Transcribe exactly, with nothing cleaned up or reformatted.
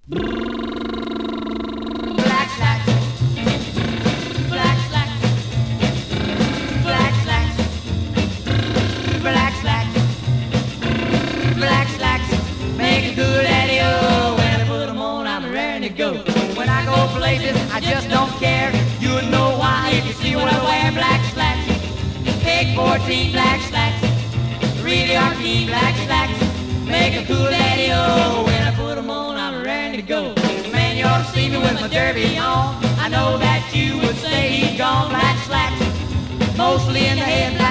Black slacks, black slacks, black slacks, black slacks, black slacks. Make a good daddy-o. When I put 'em on, I'm raring to go. When I go places, I just don't care. You would know why if you see what I wear. Black slacks, big fourteen black slacks, really are key black slacks. Make a cool daddy-o. When I put 'em on, I'm raring to go. Man, you ought to see me with my derby on. I know that you would say he's gone. Black slacks, mostly in the head.